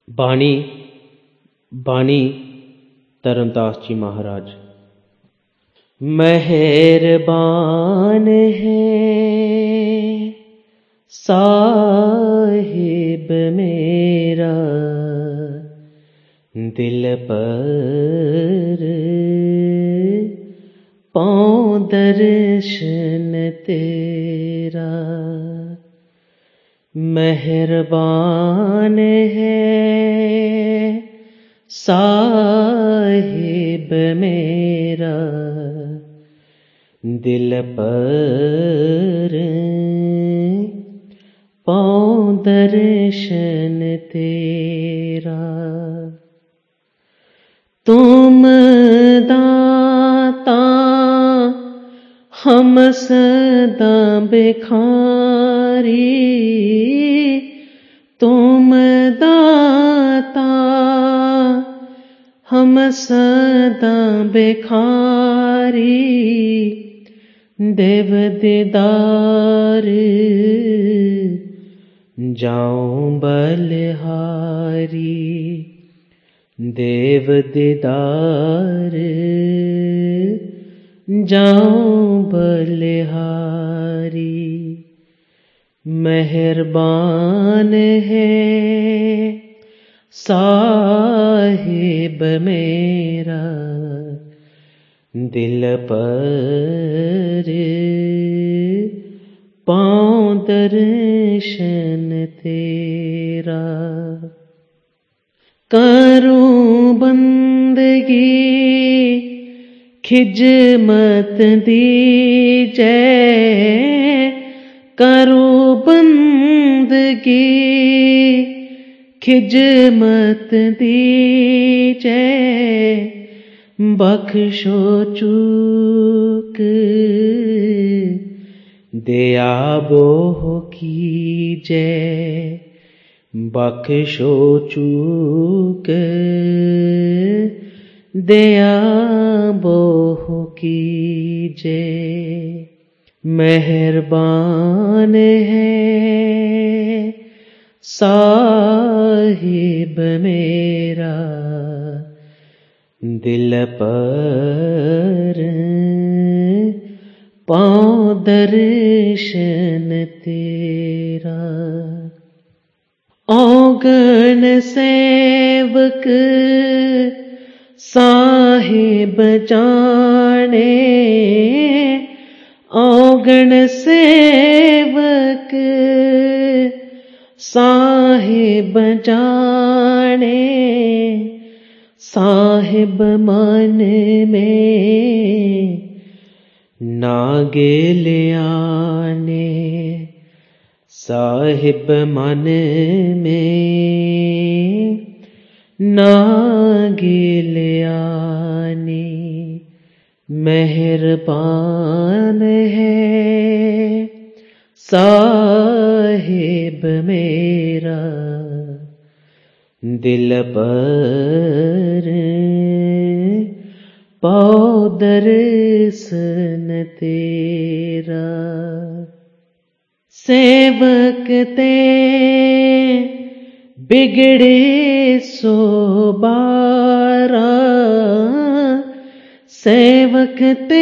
ਬਾਣੀ ਬਾਣੀ ਤਰਨਦਾਸ जी महाराज। मेहरबान है साहिब मेरा दिल पर पाँव दर्शन तेरा। मेहरबान है साहिब मेरा दिल पर पाँव दर्शन तेरा। तुम दाता हम सदा भिखारी, तुम दाता हम सदा भिखारी। देव दीदार जाऊं बलिहारी, देव दीदार जाऊं बलिहारी। मेहरबान है साहिब मेरा दिल पर पाँव दर्शन तेरा। करूं बंदगी खिजमत दीजै, करूं बंदगी खिजमत दीजै। बख्शो चूक दया बोह कीजै, बख्शो चूक दया बोह कीजै। मेहरबान है साहिब मेरा दिल पर पाँव दर्शन तेरा। औगण सेवक साहिब जाने, औगण सेवक साहिब जाने। साहिब मन में नागे लियाने, साहिब मन में नागे लियाने। मेहरबान है साहिब मेरा दिल पर पाँव दर्शन तेरा। सेवक ते बिगड़े सो बारा, सेवक ते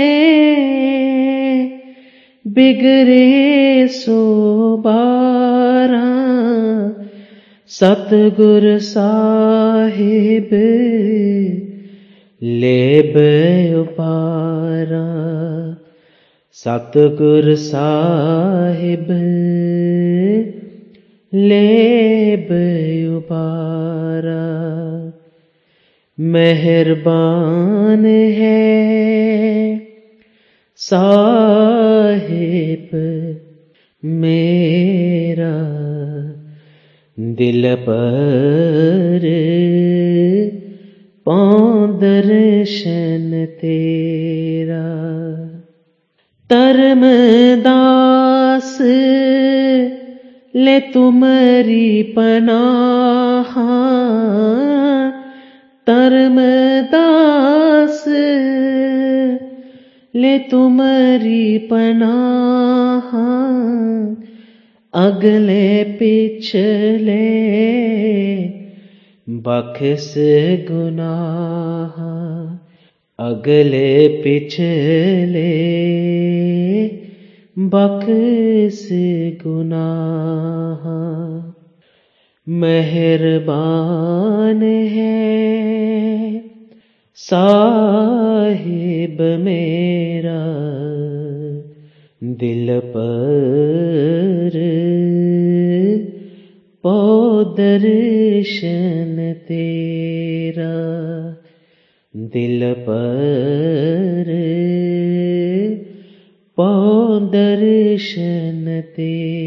बिगड़े सो बारा। सतगुर साहिब लेब उपारा, सतगुर साहिब लेब उपारा। मेहरबान है साहिब मेरा दिल पर पाँव दर्शन तेरा। धर्मदास ले तुमरी पनाह, धर्मदास ले तुमरी पनाह। अगले पिछले बख्श गुनाह अगले पिछले, बख्श गुनाह। मेहरबान है साहिब मेरा, दिल पर पौ दर्शन तेरा, दिल पर पौ दर्शन तेरा।